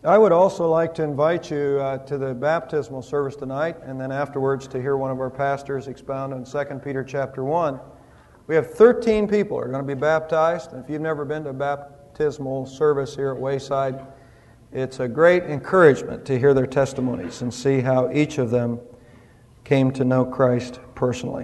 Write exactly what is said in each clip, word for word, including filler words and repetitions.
I would also like to invite you uh, to the baptismal service tonight, and then afterwards to hear one of our pastors expound on Second Peter chapter one. We have thirteen people who are going to be baptized, and if you've never been to a baptismal service here at Wayside, it's a great encouragement to hear their testimonies and see how each of them came to know Christ personally.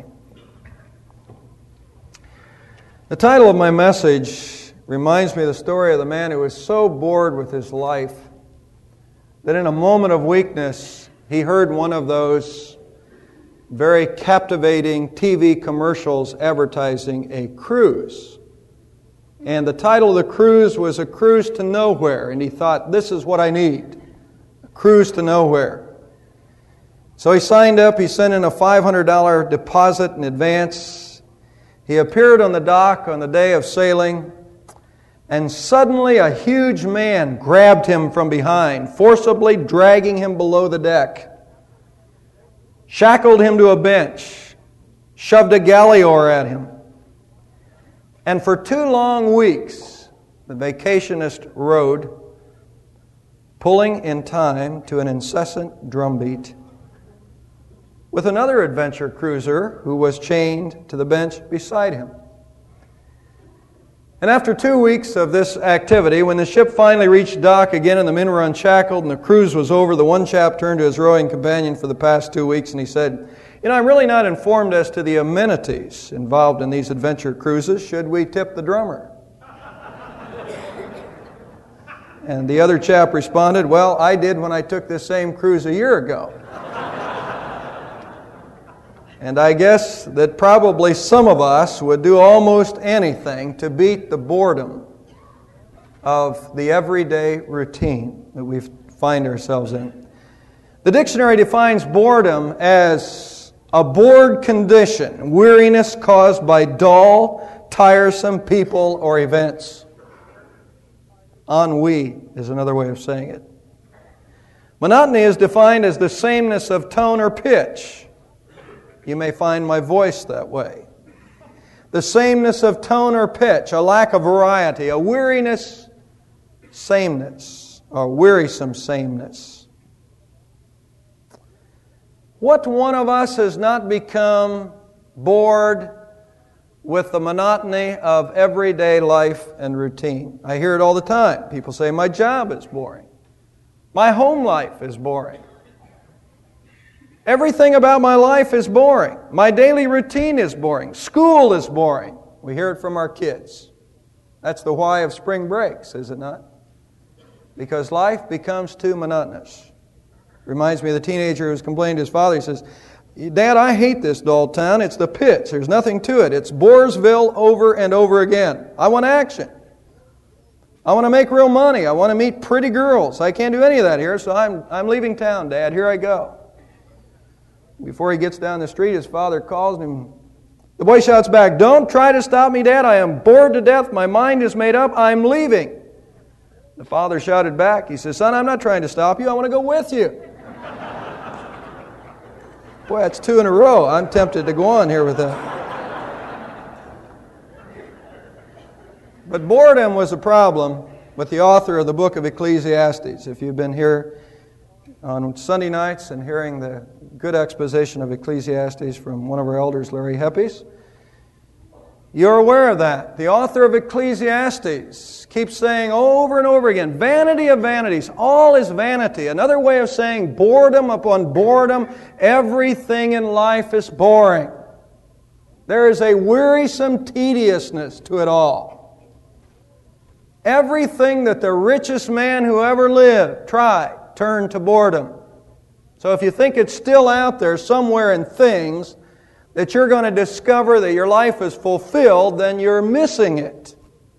The title of my message reminds me of the story of the man who was so bored with his life that in a moment of weakness, he heard one of those very captivating T V commercials advertising a cruise. And the title of the cruise was A Cruise to Nowhere. And he thought, this is what I need, a cruise to nowhere. So he signed up, he sent in a five hundred dollars deposit in advance. He appeared on the dock on the day of sailing, and suddenly a huge man grabbed him from behind, forcibly dragging him below the deck, shackled him to a bench, shoved a galley oar at him. And for two long weeks, the vacationist rowed, pulling in time to an incessant drumbeat, with another adventure cruiser who was chained to the bench beside him. And after two weeks of this activity, when the ship finally reached dock again and the men were unshackled and the cruise was over, the one chap turned to his rowing companion for the past two weeks and he said, you know, I'm really not informed as to the amenities involved in these adventure cruises. Should we tip the drummer? And the other chap responded, well, I did when I took this same cruise a year ago. And I guess that probably some of us would do almost anything to beat the boredom of the everyday routine that we find ourselves in. The dictionary defines boredom as a bored condition, weariness caused by dull, tiresome people or events. Ennui is another way of saying it. Monotony is defined as the sameness of tone or pitch. You may find my voice that way. The sameness of tone or pitch, a lack of variety, a weariness, sameness, or wearisome sameness. What one of us has not become bored with the monotony of everyday life and routine? I hear it all the time. People say, my job is boring. My home life is boring. Everything about my life is boring. My daily routine is boring. School is boring. We hear it from our kids. That's the why of spring breaks, is it not? Because life becomes too monotonous. Reminds me of the teenager who's complained to his father. He says, Dad, I hate this dull town. It's the pits. There's nothing to it. It's Boresville over and over again. I want action. I want to make real money. I want to meet pretty girls. I can't do any of that here, so I'm, I'm leaving town, Dad. Here I go. Before he gets down the street, his father calls him. The boy shouts back, don't try to stop me, Dad. I am bored to death. My mind is made up. I'm leaving. The father shouted back. He says, son, I'm not trying to stop you. I want to go with you. Boy, that's two in a row. I'm tempted to go on here with that. But boredom was a problem with the author of the book of Ecclesiastes. If you've been here on Sunday nights and hearing the good exposition of Ecclesiastes from one of our elders, Larry Heppes, you're aware of that. The author of Ecclesiastes keeps saying over and over again, vanity of vanities, all is vanity. Another way of saying boredom upon boredom, everything in life is boring. There is a wearisome tediousness to it all. Everything that the richest man who ever lived tried turned to boredom. So if you think it's still out there somewhere in things that you're going to discover that your life is fulfilled, then you're missing it.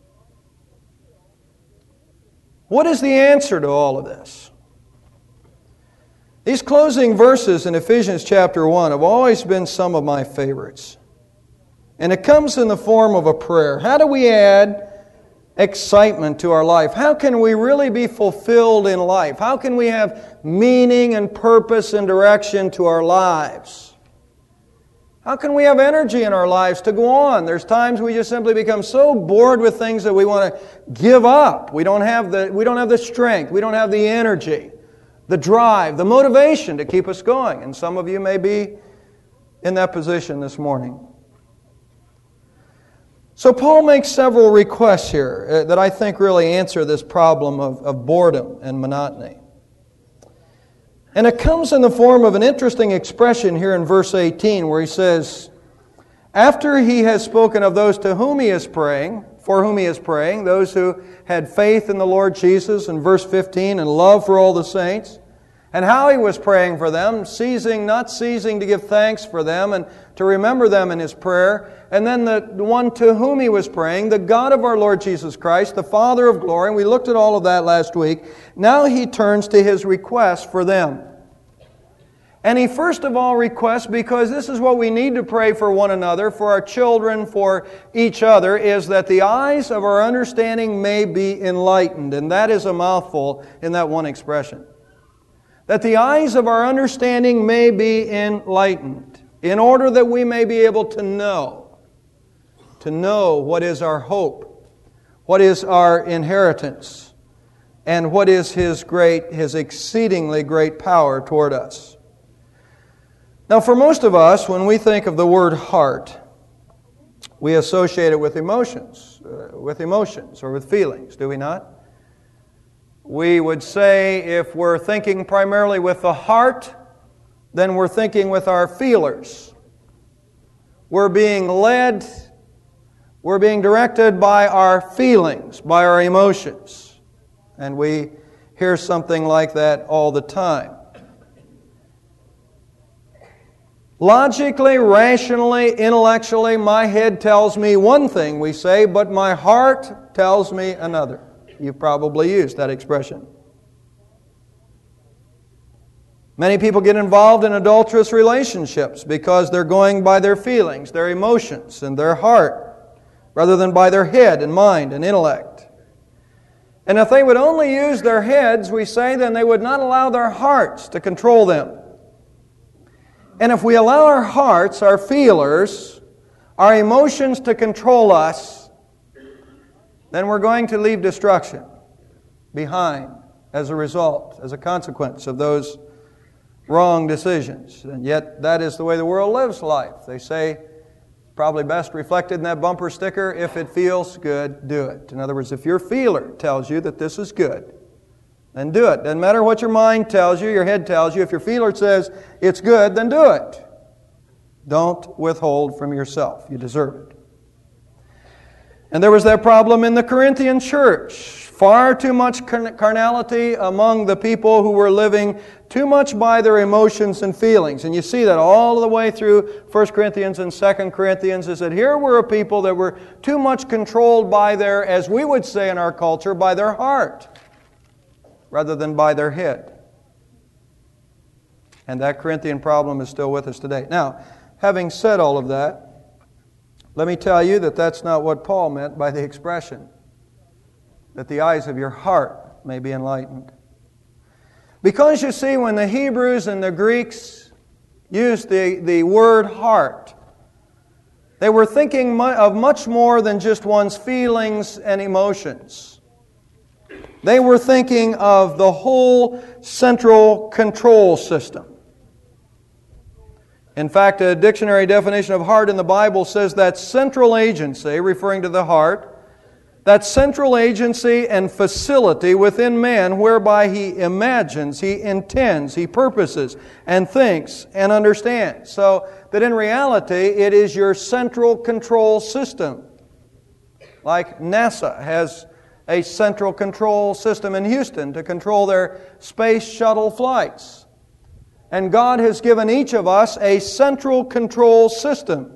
What is the answer to all of this? These closing verses in Ephesians chapter one have always been some of my favorites. And it comes in the form of a prayer. How do we add excitement to our life? How can we really be fulfilled in life? How can we have meaning and purpose and direction to our lives? How can we have energy in our lives to go on? There's times we just simply become so bored with things that we want to give up. We don't have the, we don't have the strength. We don't have the energy, the drive, the motivation to keep us going. And some of you may be in that position this morning. So Paul makes several requests here that I think really answer this problem of, of boredom and monotony. And it comes in the form of an interesting expression here in verse eighteen where he says, after he has spoken of those to whom he is praying, for whom he is praying, those who had faith in the Lord Jesus in verse fifteen and love for all the saints, and how he was praying for them, ceasing, not ceasing to give thanks for them and to remember them in his prayer. And then the one to whom he was praying, the God of our Lord Jesus Christ, the Father of glory. And we looked at all of that last week. Now he turns to his request for them. And he first of all requests, because this is what we need to pray for one another, for our children, for each other, is that the eyes of our understanding may be enlightened. And that is a mouthful in that one expression. That the eyes of our understanding may be enlightened, in order that we may be able to know, to know what is our hope, what is our inheritance, and what is His great, His exceedingly great power toward us. Now, for most of us, when we think of the word heart, we associate it with emotions, uh, with emotions or with feelings, do we not? We would say if we're thinking primarily with the heart, then we're thinking with our feelers. We're being led, we're being directed by our feelings, by our emotions. And we hear something like that all the time. Logically, rationally, intellectually, my head tells me one thing, we say, but my heart tells me another. You've probably used that expression. Many people get involved in adulterous relationships because they're going by their feelings, their emotions, and their heart, rather than by their head and mind and intellect. And if they would only use their heads, we say, then they would not allow their hearts to control them. And if we allow our hearts, our feelers, our emotions to control us, then we're going to leave destruction behind as a result, as a consequence of those wrong decisions. And yet that is the way the world lives life. They say, probably best reflected in that bumper sticker, if it feels good, do it. In other words, if your feeler tells you that this is good, then do it. Doesn't matter what your mind tells you, your head tells you. If your feeler says it's good, then do it. Don't withhold from yourself. You deserve it. And there was that problem in the Corinthian church. Far too much carnality among the people who were living too much by their emotions and feelings. And you see that all the way through First Corinthians and Second Corinthians, is that here were a people that were too much controlled by their, as we would say in our culture, by their heart, rather than by their head. And that Corinthian problem is still with us today. Now, having said all of that, let me tell you that that's not what Paul meant by the expression, that the eyes of your heart may be enlightened. Because you see, when the Hebrews and the Greeks used the, the word heart, they were thinking of much more than just one's feelings and emotions. They were thinking of the whole central control system. In fact, a dictionary definition of heart in the Bible says that central agency, referring to the heart, that central agency and facility within man whereby he imagines, he intends, he purposes, and thinks and understands. So that in reality, it is your central control system. Like NASA has a central control system in Houston to control their space shuttle flights. And God has given each of us a central control system.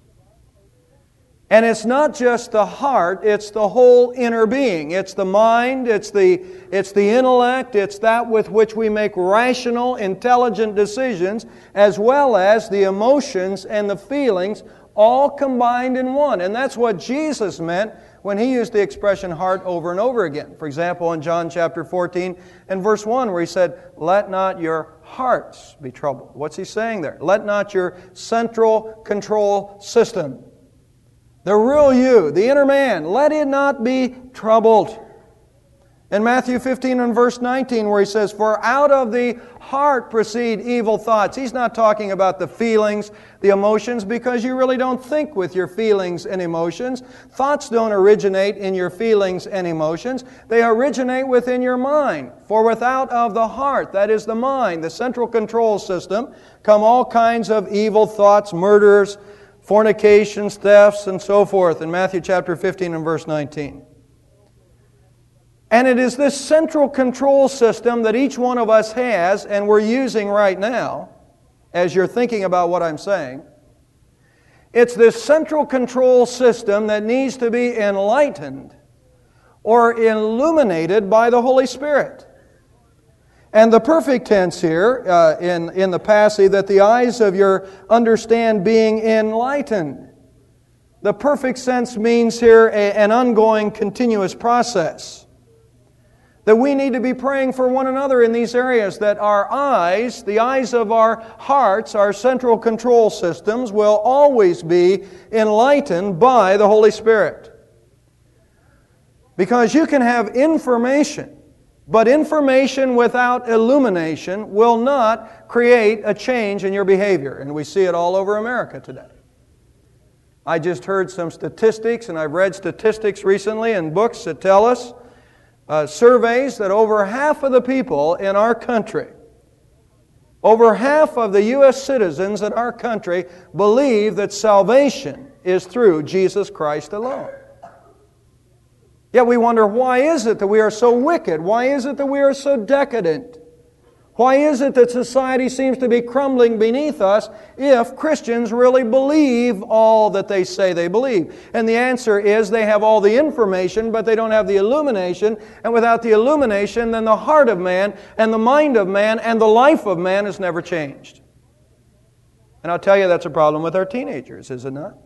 And it's not just the heart, it's the whole inner being. It's the mind, it's the, it's the intellect, it's that with which we make rational, intelligent decisions, as well as the emotions and the feelings, all combined in one. And that's what Jesus meant when he used the expression heart over and over again. For example, in John chapter fourteen and verse one, where he said, let not your hearts be troubled. What's he saying there? Let not your central control system, the real you, the inner man, let it not be troubled. In Matthew fifteen and verse nineteen, where he says, for out of the heart proceed evil thoughts. He's not talking about the feelings, the emotions, because you really don't think with your feelings and emotions. Thoughts don't originate in your feelings and emotions. They originate within your mind. For without of the heart, that is the mind, the central control system, come all kinds of evil thoughts, murders, fornications, thefts, and so forth, in Matthew chapter fifteen and verse nineteen. And it is this central control system that each one of us has, and we're using right now, as you're thinking about what I'm saying. It's this central control system that needs to be enlightened or illuminated by the Holy Spirit. And the perfect tense here uh, in, in the passage, that the eyes of your understand being enlightened. The perfect sense means here a, an ongoing, continuous process. That we need to be praying for one another in these areas, that our eyes, the eyes of our hearts, our central control systems, will always be enlightened by the Holy Spirit. Because you can have information, but information without illumination will not create a change in your behavior. And we see it all over America today. I just heard some statistics, and I've read statistics recently in books that tell us Uh, surveys that over half of the people in our country, over half of the U S citizens in our country believe that salvation is through Jesus Christ alone. Yet we wonder, why is it that we are so wicked? Why is it that we are so decadent? Why is it that society seems to be crumbling beneath us if Christians really believe all that they say they believe? And the answer is they have all the information, but they don't have the illumination. And without the illumination, then the heart of man and the mind of man and the life of man is never changed. And I'll tell you, that's a problem with our teenagers, is it not?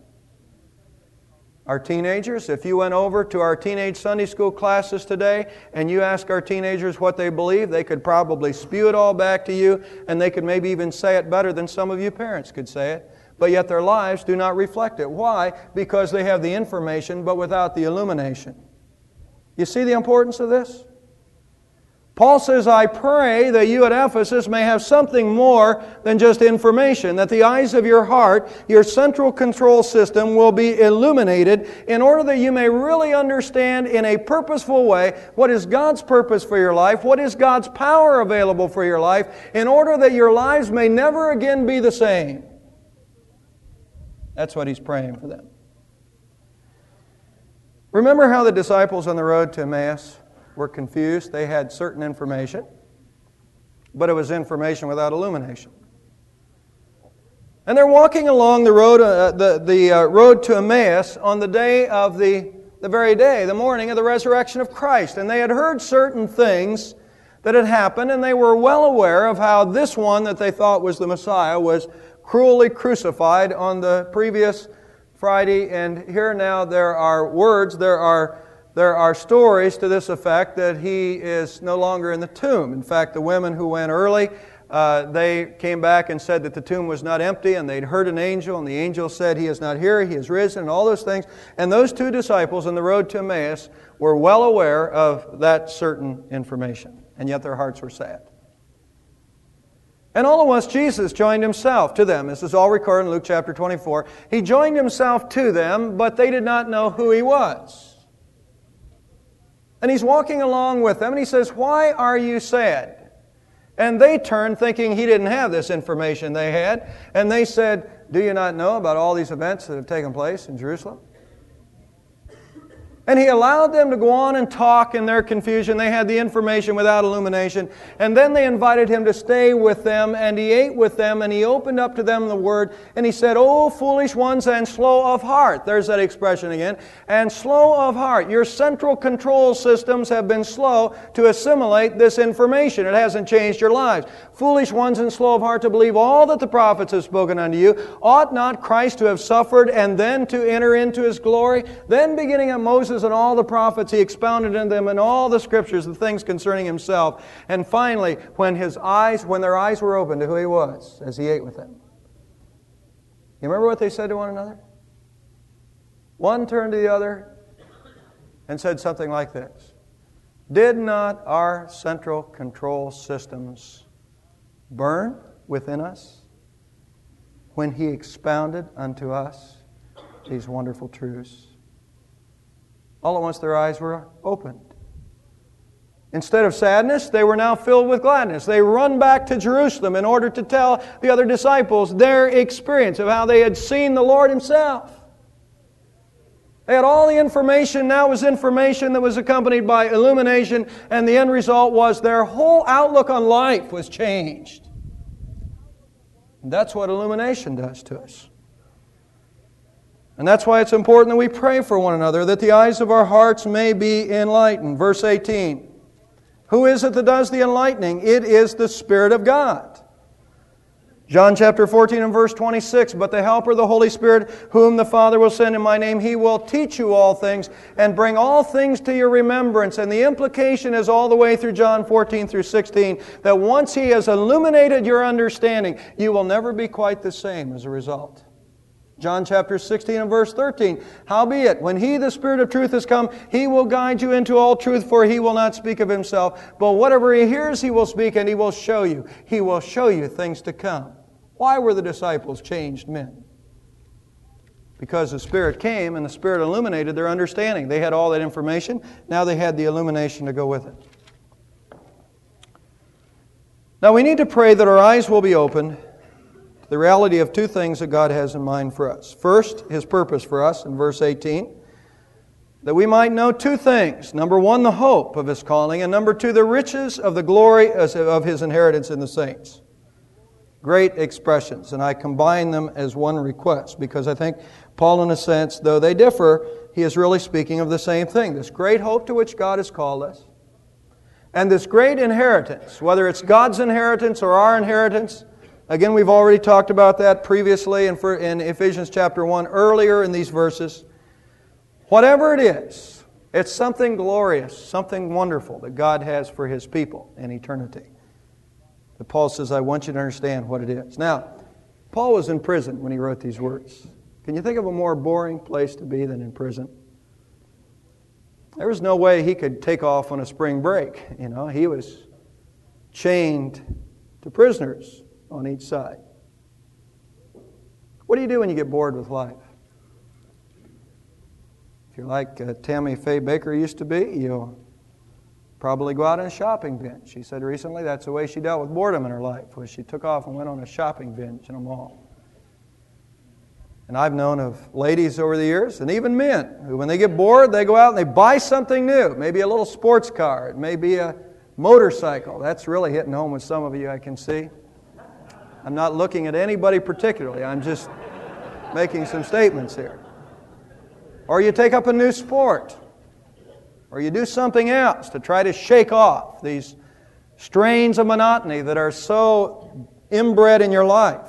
Our teenagers, if you went over to our teenage Sunday school classes today and you ask our teenagers what they believe, they could probably spew it all back to you, and they could maybe even say it better than some of you parents could say it. But yet their lives do not reflect it. Why? Because they have the information but without the illumination. You see the importance of this? Paul says, I pray that you at Ephesus may have something more than just information, that the eyes of your heart, your central control system, will be illuminated in order that you may really understand in a purposeful way what is God's purpose for your life, what is God's power available for your life, in order that your lives may never again be the same. That's what he's praying for them. Remember how the disciples on the road to Emmaus were confused? They had certain information, but it was information without illumination. And they're walking along the road, uh, the, the uh, road to Emmaus on the day of the, the very day, the morning of the resurrection of Christ. And they had heard certain things that had happened, and they were well aware of how this one that they thought was the Messiah was cruelly crucified on the previous Friday. And here now there are words, there are There are stories to this effect that he is no longer in the tomb. In fact, the women who went early, uh, they came back and said that the tomb was not empty, and they'd heard an angel, and the angel said, he is not here, he is risen, and all those things. And those two disciples on the road to Emmaus were well aware of that certain information, and yet their hearts were sad. And all at once Jesus joined himself to them. This is all recorded in Luke chapter twenty-four. He joined himself to them, but they did not know who he was. And he's walking along with them, and he says, why are you sad? And they turned, thinking he didn't have this information they had. And they said, do you not know about all these events that have taken place in Jerusalem? And he allowed them to go on and talk in their confusion. They had the information without illumination. And then they invited him to stay with them, and he ate with them, and he opened up to them the Word, and he said, "O foolish ones and slow of heart." There's that expression again. And slow of heart. Your central control systems have been slow to assimilate this information. It hasn't changed your lives. Foolish ones and slow of heart to believe all that the prophets have spoken unto you. Ought not Christ to have suffered and then to enter into His glory? Then beginning at Moses Moses and all the prophets, He expounded in them in all the Scriptures the things concerning Himself. And finally, when his eyes, when their eyes were opened to who He was, as He ate with them. You remember what they said to one another? One turned to the other and said something like this: "Did not our central control systems burn within us when He expounded unto us these wonderful truths?" All at once their eyes were opened. Instead of sadness, they were now filled with gladness. They run back to Jerusalem in order to tell the other disciples their experience of how they had seen the Lord Himself. They had all the information. Now it was information that was accompanied by illumination, and the end result was their whole outlook on life was changed. And that's what illumination does to us. And that's why it's important that we pray for one another, that the eyes of our hearts may be enlightened. Verse eighteen. Who is it that does the enlightening? It is the Spirit of God. John chapter fourteen and verse twenty-six, "But the Helper, the Holy Spirit, whom the Father will send in My name, He will teach you all things and bring all things to your remembrance." And the implication is all the way through John fourteen through sixteen, that once He has illuminated your understanding, you will never be quite the same as a result. John chapter sixteen and verse thirteen, "Howbeit, when He, the Spirit of truth, is come, He will guide you into all truth, for He will not speak of Himself, but whatever He hears He will speak, and He will show you. He will show you things to come." Why were the disciples changed men? Because the Spirit came and the Spirit illuminated their understanding. They had all that information. Now they had the illumination to go with it. Now we need to pray that our eyes will be opened to the reality of two things that God has in mind for us. First, His purpose for us in verse eighteen. That we might know two things. Number one, the hope of His calling. And number two, the riches of the glory of His inheritance in the saints. Great expressions, and I combine them as one request because I think Paul, in a sense, though they differ, he is really speaking of the same thing. This great hope to which God has called us, and this great inheritance, whether it's God's inheritance or our inheritance. Again, we've already talked about that previously in, in Ephesians chapter one, earlier in these verses. Whatever it is, it's something glorious, something wonderful that God has for His people in eternity. But Paul says, I want you to understand what it is. Now, Paul was in prison when he wrote these words. Can you think of a more boring place to be than in prison? There was no way he could take off on a spring break. You know, he was chained to prisoners on each side. What do you do when you get bored with life? If you're like uh, Tammy Faye Baker used to be, you'll probably go out on a shopping binge. She said recently that's the way she dealt with boredom in her life, was she took off and went on a shopping binge in a mall. And I've known of ladies over the years, and even men, who when they get bored, they go out and they buy something new. Maybe a little sports car. It may be a motorcycle. That's really hitting home with some of you, I can see. I'm not looking at anybody particularly. I'm just making some statements here. Or you take up a new sport. Or you do something else to try to shake off these strains of monotony that are so inbred in your life.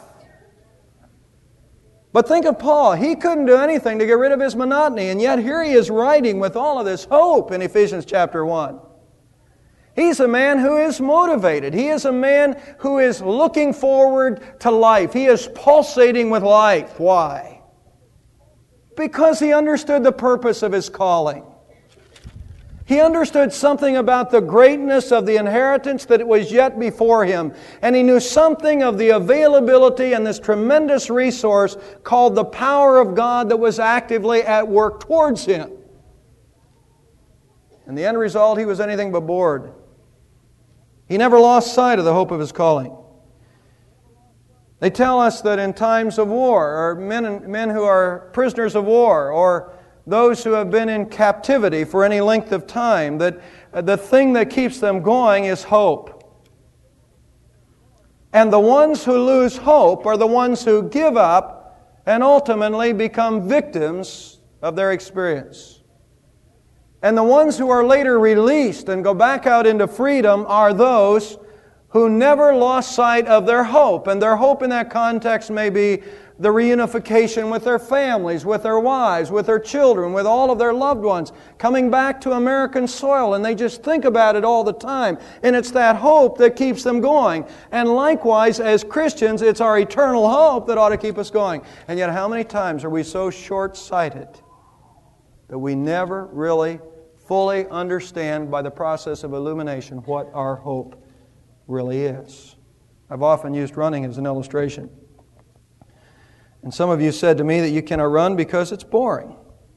But think of Paul. He couldn't do anything to get rid of his monotony, and yet here he is writing with all of this hope in Ephesians chapter one. He's a man who is motivated. He is a man who is looking forward to life. He is pulsating with life. Why? Because he understood the purpose of his calling. He understood something about the greatness of the inheritance that was yet before him. And he knew something of the availability and this tremendous resource called the power of God that was actively at work towards him. And the end result, he was anything but bored. He never lost sight of the hope of his calling. They tell us that in times of war, or men, men who are prisoners of war, or those who have been in captivity for any length of time, that the thing that keeps them going is hope. And the ones who lose hope are the ones who give up and ultimately become victims of their experience. And the ones who are later released and go back out into freedom are those who never lost sight of their hope. And their hope in that context may be the reunification with their families, with their wives, with their children, with all of their loved ones, coming back to American soil, and they just think about it all the time. And it's that hope that keeps them going. And likewise, as Christians, it's our eternal hope that ought to keep us going. And yet, how many times are we so short-sighted that we never really fully understand by the process of illumination what our hope really is? I've often used running as an illustration. And some of you said to me that you cannot run because it's boring.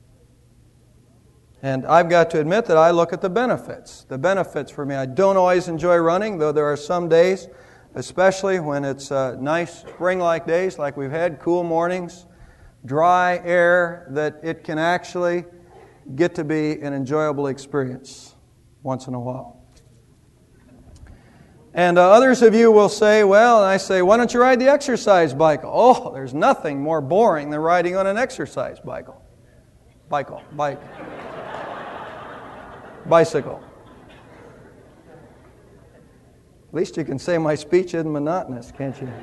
And I've got to admit that I look at the benefits. The benefits for me. I don't always enjoy running, though there are some days, especially when it's uh, nice spring-like days like we've had, cool mornings, dry air, that it can actually get to be an enjoyable experience once in a while. And uh, others of you will say, well, and I say, why don't you ride the exercise bike? Oh, there's nothing more boring than riding on an exercise bike. Bicycle. Bike. Bicycle. At least you can say my speech isn't monotonous, can't you?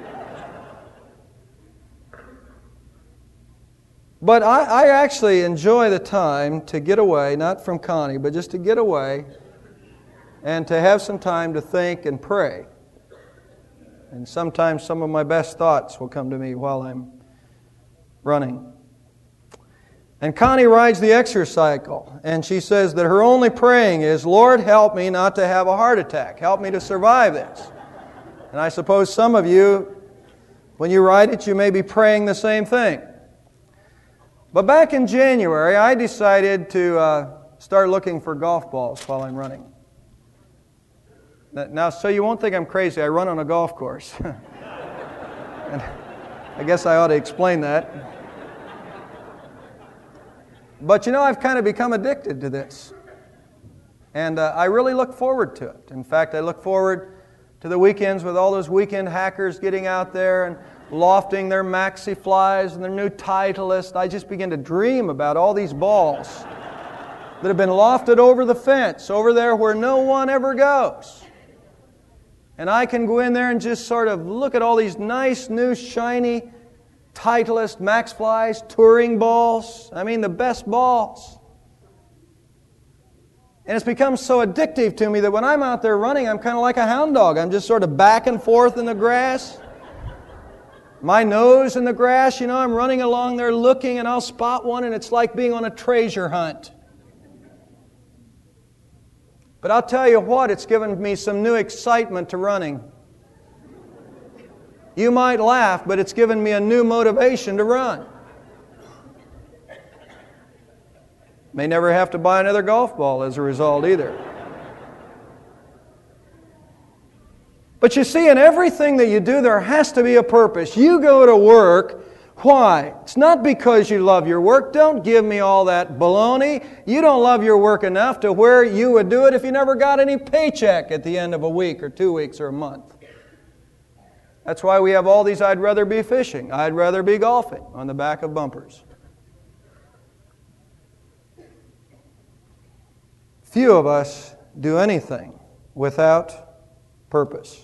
But I, I actually enjoy the time to get away, not from Connie, but just to get away and to have some time to think and pray. And sometimes some of my best thoughts will come to me while I'm running. And Connie rides the exercise cycle, and she says that her only praying is, Lord, help me not to have a heart attack. Help me to survive this. And I suppose some of you, when you ride it, you may be praying the same thing. But back in January, I decided to uh, start looking for golf balls while I'm running. Now, so you won't think I'm crazy, I run on a golf course. And I guess I ought to explain that. But you know, I've kind of become addicted to this. And uh, I really look forward to it. In fact, I look forward to the weekends with all those weekend hackers getting out there and lofting their maxi flies and their new Titleist. I just begin to dream about all these balls that have been lofted over the fence, over there where no one ever goes. And I can go in there and just sort of look at all these nice, new, shiny Titleist, Max Flies, touring balls. I mean, the best balls. And it's become so addictive to me that when I'm out there running, I'm kind of like a hound dog. I'm just sort of back and forth in the grass. My nose in the grass, you know, I'm running along there looking, and I'll spot one, and it's like being on a treasure hunt. But I'll tell you what, it's given me some new excitement to running. You might laugh, but it's given me a new motivation to run. May never have to buy another golf ball as a result either. But you see, in everything that you do, there has to be a purpose. You go to work. Why? It's not because you love your work. Don't give me all that baloney. You don't love your work enough to where you would do it if you never got any paycheck at the end of a week or two weeks or a month. That's why we have all these I'd rather be fishing, I'd rather be golfing on the back of bumpers. Few of us do anything without purpose.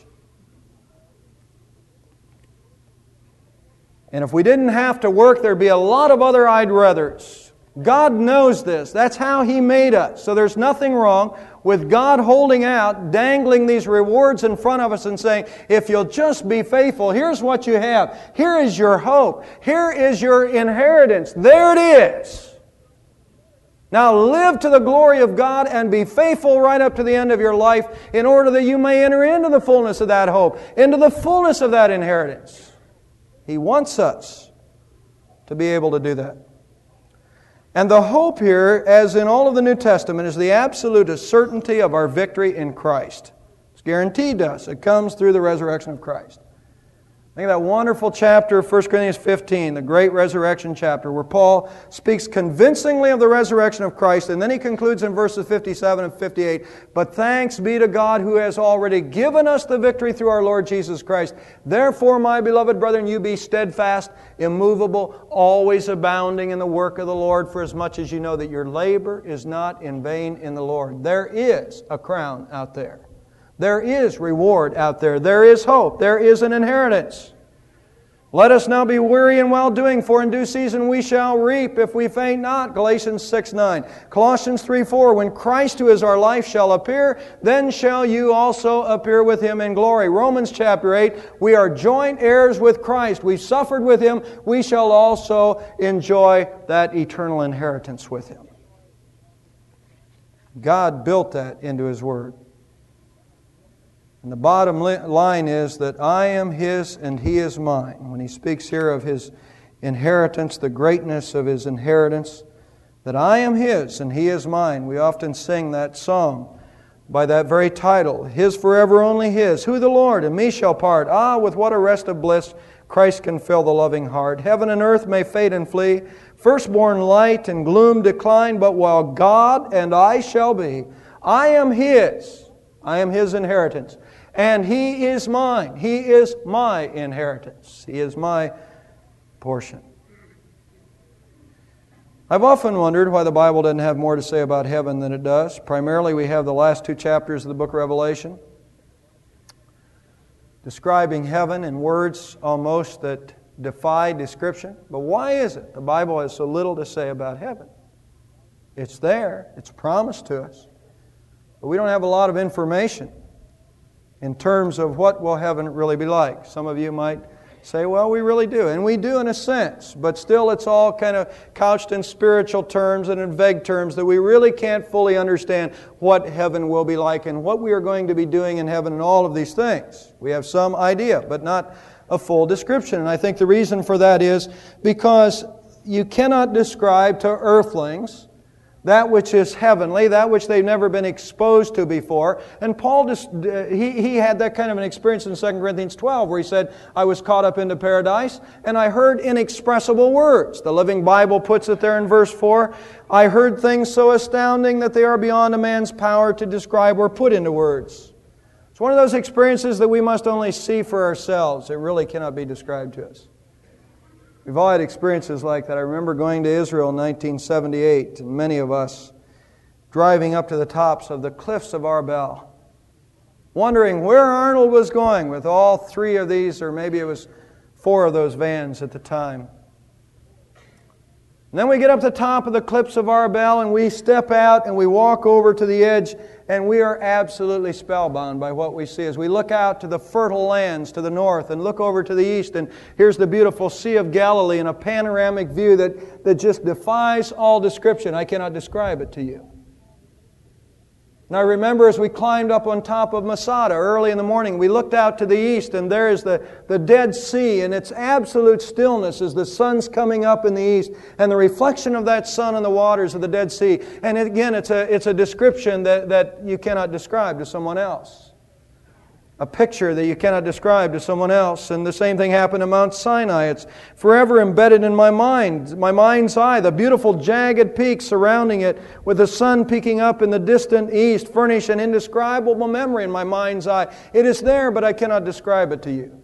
And if we didn't have to work, there'd be a lot of other I'd rathers. God knows this. That's how He made us. So there's nothing wrong with God holding out, dangling these rewards in front of us and saying, if you'll just be faithful, here's what you have. Here is your hope. Here is your inheritance. There it is. Now live to the glory of God and be faithful right up to the end of your life in order that you may enter into the fullness of that hope, into the fullness of that inheritance. He wants us to be able to do that. And the hope here, as in all of the New Testament, is the absolute certainty of our victory in Christ. It's guaranteed to us. It comes through the resurrection of Christ. Think of that wonderful chapter of First Corinthians fifteen, the great resurrection chapter, where Paul speaks convincingly of the resurrection of Christ, and then he concludes in verses fifty-seven and fifty-eight, but thanks be to God who has already given us the victory through our Lord Jesus Christ. Therefore, my beloved brethren, you be steadfast, immovable, always abounding in the work of the Lord, for as much as you know that your labor is not in vain in the Lord. There is a crown out there. There is reward out there. There is hope. There is an inheritance. Let us now be weary in well-doing, for in due season we shall reap if we faint not. Galatians six nine. Colossians three four. When Christ, who is our life, shall appear, then shall you also appear with Him in glory. Romans chapter eight. We are joint heirs with Christ. We suffered with Him. We shall also enjoy that eternal inheritance with Him. God built that into His Word. And the bottom line is that I am His and He is mine. When He speaks here of His inheritance, the greatness of His inheritance, that I am His and He is mine. We often sing that song by that very title, His forever only His. Who the Lord and me shall part? Ah, with what a rest of bliss Christ can fill the loving heart. Heaven and earth may fade and flee, firstborn light and gloom decline, but while God and I shall be, I am His. I am His inheritance. And He is mine. He is my inheritance. He is my portion. I've often wondered why the Bible doesn't have more to say about heaven than it does. Primarily, we have the last two chapters of the book of Revelation describing heaven in words almost that defy description. But why is it the Bible has so little to say about heaven? It's there. It's promised to us. But we don't have a lot of information in terms of what will heaven really be like. Some of you might say, well, we really do. And we do in a sense. But still it's all kind of couched in spiritual terms and in vague terms that we really can't fully understand what heaven will be like and what we are going to be doing in heaven and all of these things. We have some idea, but not a full description. And I think the reason for that is because you cannot describe to earthlings that which is heavenly, that which they've never been exposed to before. And Paul, just, uh, he, he had that kind of an experience in Second Corinthians twelve where he said, I was caught up into paradise and I heard inexpressible words. The Living Bible puts it there in verse four. I heard things so astounding that they are beyond a man's power to describe or put into words. It's one of those experiences that we must only see for ourselves. It really cannot be described to us. We've all had experiences like that. I remember going to Israel in nineteen seventy-eight, and many of us driving up to the tops of the cliffs of Arbel, wondering where Arnold was going with all three of these, or maybe it was four of those vans at the time. And then we get up to the top of the cliffs of Arbel, and we step out and we walk over to the edge, and we are absolutely spellbound by what we see as we look out to the fertile lands to the north and look over to the east, and here's the beautiful Sea of Galilee and a panoramic view that, that just defies all description. I cannot describe it to you. And I remember as we climbed up on top of Masada early in the morning, we looked out to the east, and there is the, the Dead Sea and its absolute stillness as the sun's coming up in the east, and the reflection of that sun on the waters of the Dead Sea. And again, it's a, it's a description that, that you cannot describe to someone else. A picture that you cannot describe to someone else. And the same thing happened at Mount Sinai. It's forever embedded in my mind, my mind's eye, the beautiful jagged peaks surrounding it with the sun peeking up in the distant east furnish an indescribable memory in my mind's eye. It is there, but I cannot describe it to you.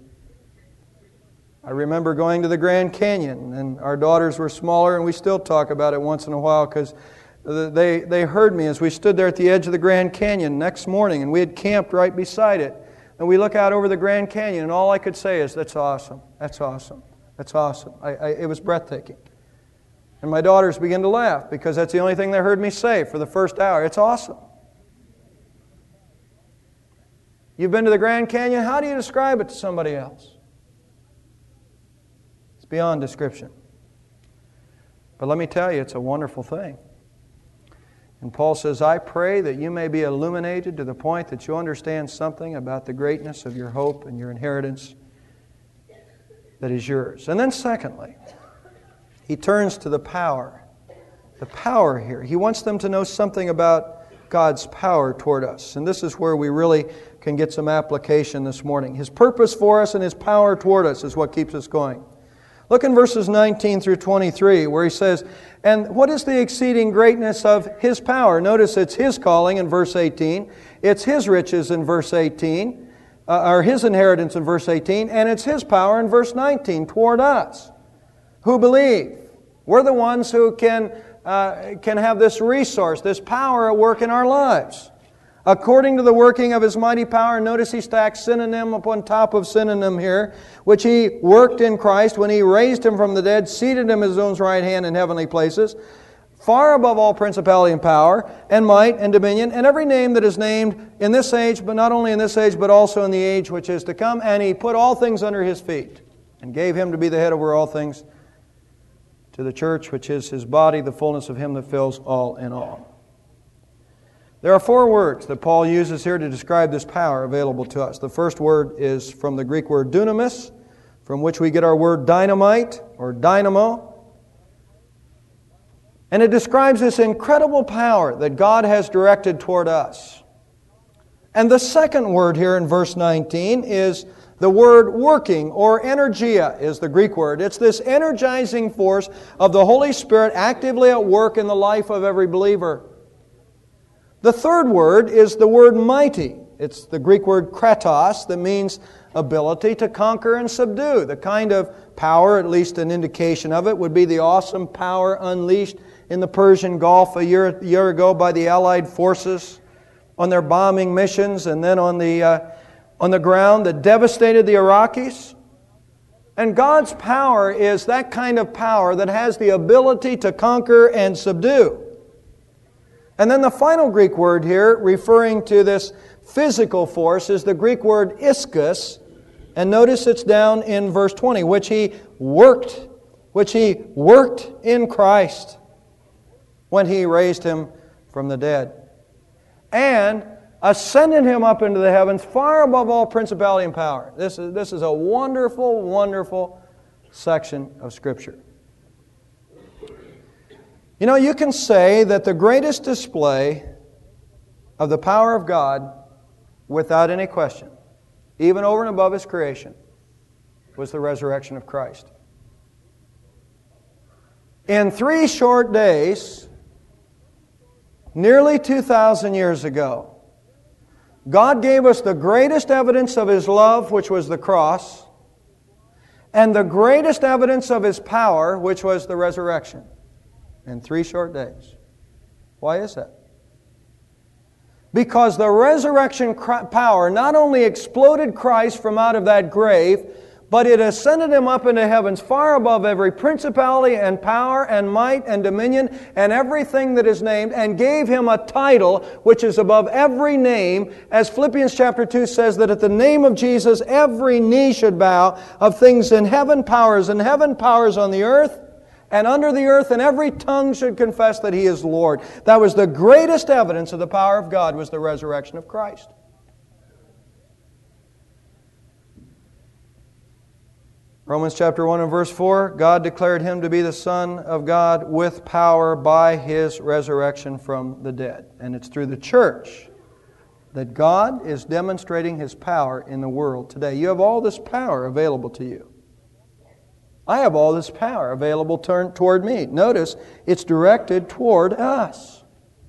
I remember going to the Grand Canyon, and our daughters were smaller, and we still talk about it once in a while because they, they heard me as we stood there at the edge of the Grand Canyon next morning, and we had camped right beside it. And we look out over the Grand Canyon, and all I could say is, that's awesome, that's awesome, that's awesome. I, I, it was breathtaking. And my daughters began to laugh because that's the only thing they heard me say for the first hour. It's awesome. You've been to the Grand Canyon? How do you describe it to somebody else? It's beyond description. But let me tell you, it's a wonderful thing. And Paul says, I pray that you may be illuminated to the point that you understand something about the greatness of your hope and your inheritance that is yours. And then secondly, he turns to the power. The power here. He wants them to know something about God's power toward us. And this is where we really can get some application this morning. His purpose for us and His power toward us is what keeps us going. Look in verses nineteen through twenty-three where he says, and what is the exceeding greatness of His power? Notice it's His calling in verse eighteen. It's His riches in verse eighteen, uh, or His inheritance in verse eighteen, and it's His power in verse nineteen toward us who believe. We're the ones who can, uh, can have this resource, this power at work in our lives. according to the working of His mighty power. Notice he stacks synonym upon top of synonym here, which He worked in Christ when He raised Him from the dead, seated Him at His own right hand in heavenly places, far above all principality and power, and might, and dominion, and every name that is named in this age, but not only in this age, but also in the age which is to come. And He put all things under His feet, and gave Him to be the head over all things, to the church, which is His body, the fullness of Him that fills all in all. There are four words that Paul uses here to describe this power available to us. The first word is from the Greek word dunamis, from which we get our word dynamite or dynamo. And it describes this incredible power that God has directed toward us. And the second word here in verse nineteen is the word working, or energia is the Greek word. It's this energizing force of the Holy Spirit actively at work in the life of every believer. The third word is the word mighty. It's the Greek word kratos that means ability to conquer and subdue. The kind of power, at least an indication of it, would be the awesome power unleashed in the Persian Gulf a year, a year ago by the Allied forces on their bombing missions, and then on the, uh, on the ground that devastated the Iraqis. And God's power is that kind of power that has the ability to conquer and subdue. And then the final Greek word here, referring to this physical force, is the Greek word ischus. And notice it's down in verse twenty, which He worked, which He worked in Christ when He raised Him from the dead, and ascended Him up into the heavens, far above all principality and power. This is, this is a wonderful, wonderful section of Scripture. You know, you can say that the greatest display of the power of God, without any question, even over and above His creation, was the resurrection of Christ. In three short days, nearly two thousand years ago, God gave us the greatest evidence of His love, which was the cross, and the greatest evidence of His power, which was the resurrection. In three short days. Why is that? Because the resurrection power not only exploded Christ from out of that grave, but it ascended Him up into heavens, far above every principality and power and might and dominion and everything that is named, and gave Him a title which is above every name, as Philippians chapter two says, that at the name of Jesus every knee should bow, of things in heaven, powers in heaven, powers on the earth, and under the earth, and every tongue should confess that He is Lord. That was the greatest evidence of the power of God, was the resurrection of Christ. Romans chapter one and verse four, God declared Him to be the Son of God with power by His resurrection from the dead. And it's through the church that God is demonstrating His power in the world today. You have all this power available to you. I have all this power available turn, toward me. Notice, it's directed toward us.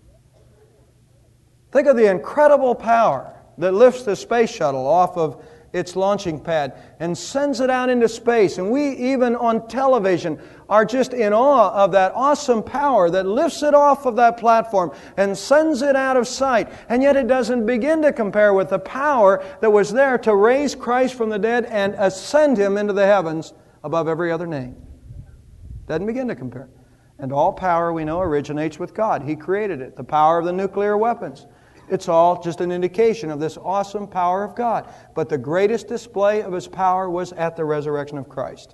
Think of the incredible power that lifts the space shuttle off of its launching pad and sends it out into space. And we, even on television, are just in awe of that awesome power that lifts it off of that platform and sends it out of sight. And yet it doesn't begin to compare with the power that was there to raise Christ from the dead and ascend Him into the heavens above every other name. Doesn't begin to compare. And all power, we know, originates with God. He created it. The power of the nuclear weapons. It's all just an indication of this awesome power of God. But the greatest display of His power was at the resurrection of Christ.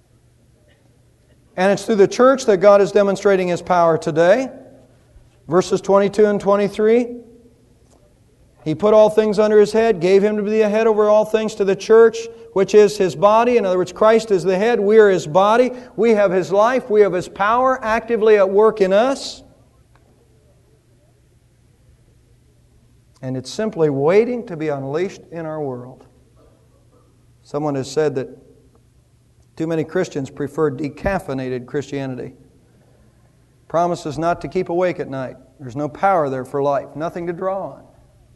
And it's through the church that God is demonstrating His power today. Verses twenty-two and twenty-three. He put all things under His head, gave Him to be the head over all things to the church, which is His body. In other words, Christ is the head. We are His body. We have His life. We have His power actively at work in us. And it's simply waiting to be unleashed in our world. Someone has said that too many Christians prefer decaffeinated Christianity. Promises not to keep awake at night. There's no power there for life. Nothing to draw on.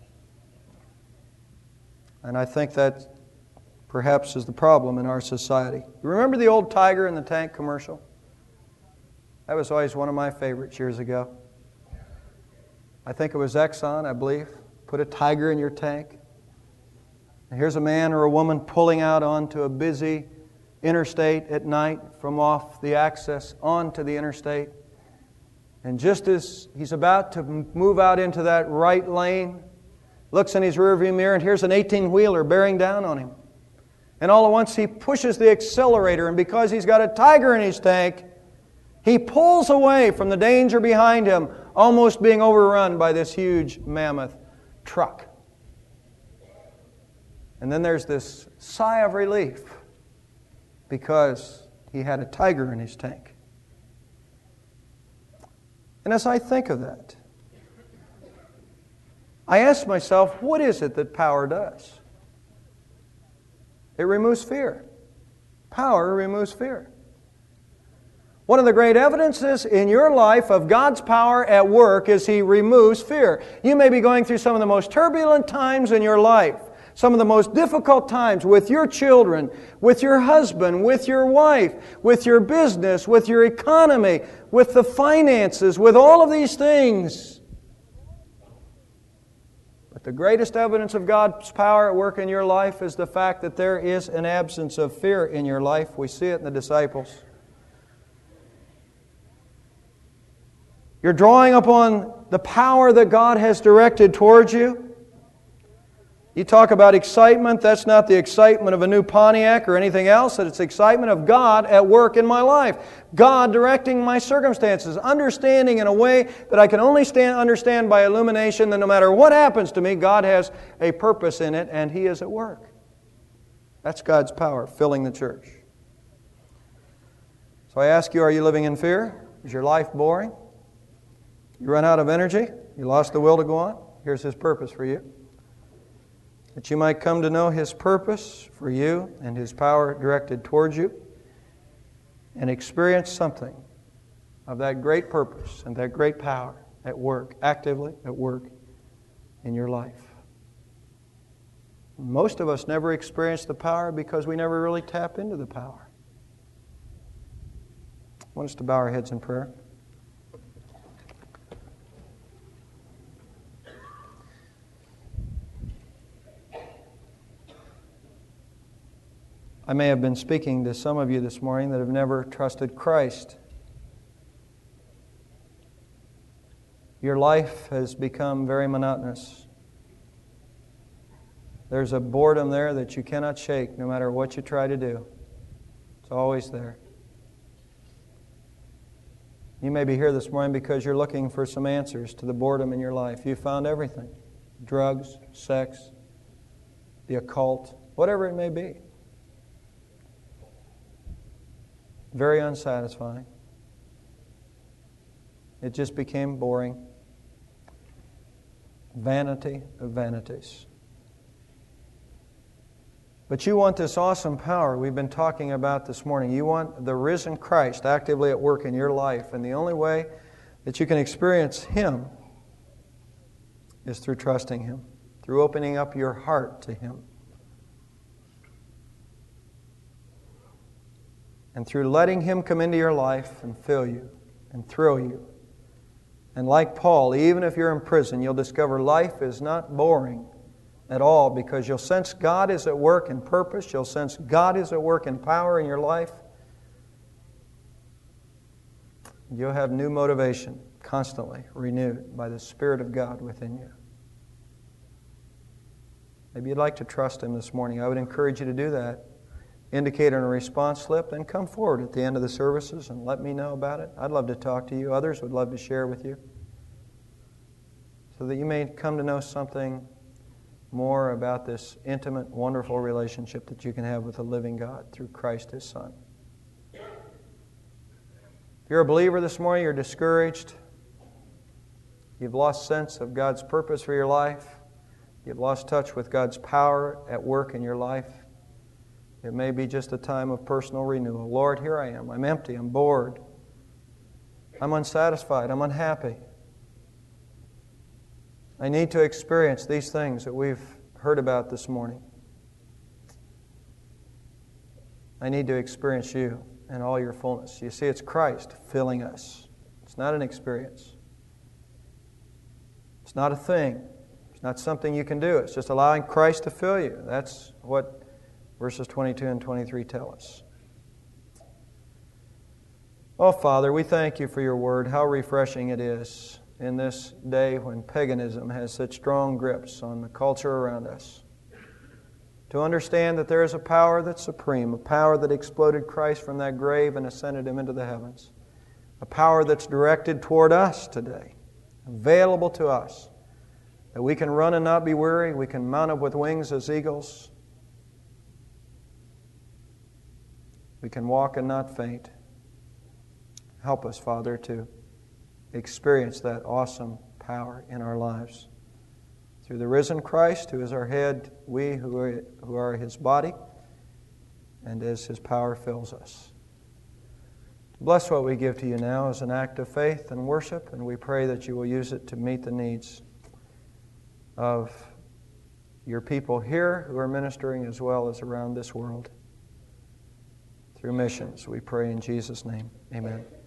And I think that perhaps is the problem in our society. You remember the old Tiger in the Tank commercial? That was always one of my favorites years ago. I think it was Exxon, I believe, put a tiger in your tank. And here's a man or a woman pulling out onto a busy interstate at night from off the access onto the interstate. And just as he's about to move out into that right lane, looks in his rearview mirror and here's an eighteen-wheeler bearing down on him. And all at once he pushes the accelerator, and because he's got a tiger in his tank, he pulls away from the danger behind him, almost being overrun by this huge mammoth truck. And then there's this sigh of relief because he had a tiger in his tank. And as I think of that, I ask myself, what is it that power does? It removes fear. Power removes fear. One of the great evidences in your life of God's power at work is He removes fear. You may be going through some of the most turbulent times in your life, some of the most difficult times with your children, with your husband, with your wife, with your business, with your economy, with the finances, with all of these things. But the greatest evidence of God's power at work in your life is the fact that there is an absence of fear in your life. We see it in the disciples. You're drawing upon the power that God has directed towards you. You talk about excitement. That's not the excitement of a new Pontiac or anything else. It's excitement of God at work in my life. God directing my circumstances. Understanding in a way that I can only stand, understand by illumination that no matter what happens to me, God has a purpose in it and He is at work. That's God's power filling the church. So I ask you, are you living in fear? Is your life boring? You run out of energy? You lost the will to go on? Here's His purpose for you. That you might come to know His purpose for you and His power directed towards you and experience something of that great purpose and that great power at work, actively at work in your life. Most of us never experience the power because we never really tap into the power. I want us to bow our heads in prayer. I may have been speaking to some of you this morning that have never trusted Christ. Your life has become very monotonous. There's a boredom there that you cannot shake no matter what you try to do. It's always there. You may be here this morning because you're looking for some answers to the boredom in your life. You found everything. Drugs, sex, the occult, whatever it may be. Very unsatisfying. It just became boring. Vanity of vanities. But you want this awesome power we've been talking about this morning. You want the risen Christ actively at work in your life. And the only way that you can experience Him is through trusting Him, through opening up your heart to Him. And through letting Him come into your life and fill you and thrill you. And like Paul, even if you're in prison, you'll discover life is not boring at all because you'll sense God is at work in purpose. You'll sense God is at work in power in your life. You'll have new motivation constantly renewed by the Spirit of God within you. Maybe you'd like to trust Him this morning. I would encourage you to do that. Indicate on a response slip, then come forward at the end of the services and let me know about it. I'd love to talk to you. Others would love to share with you so that you may come to know something more about this intimate, wonderful relationship that you can have with the living God through Christ His Son. If you're a believer this morning, you're discouraged, you've lost sense of God's purpose for your life, you've lost touch with God's power at work in your life, it may be just a time of personal renewal. Lord, here I am. I'm empty. I'm bored. I'm unsatisfied. I'm unhappy. I need to experience these things that we've heard about this morning. I need to experience You in all Your fullness. You see, it's Christ filling us. It's not an experience. It's not a thing. It's Not something you can do. It's just allowing Christ to fill you. That's what verses twenty-two and twenty-three tell us. Oh, Father, we thank you for your word. How refreshing it is in this day when paganism has such strong grips on the culture around us. To understand that there is a power that's supreme, a power that exploded Christ from that grave and ascended Him into the heavens. A power that's directed toward us today, available to us. That we can run and not be weary. We can mount up with wings as eagles. We can walk and not faint. Help us, Father, to experience that awesome power in our lives. Through the risen Christ, who is our head, we who are, who are His body, and as His power fills us. Bless what we give to you now as an act of faith and worship, and we pray that you will use it to meet the needs of your people here who are ministering as well as around this world. Through missions, we pray in Jesus' name. Amen.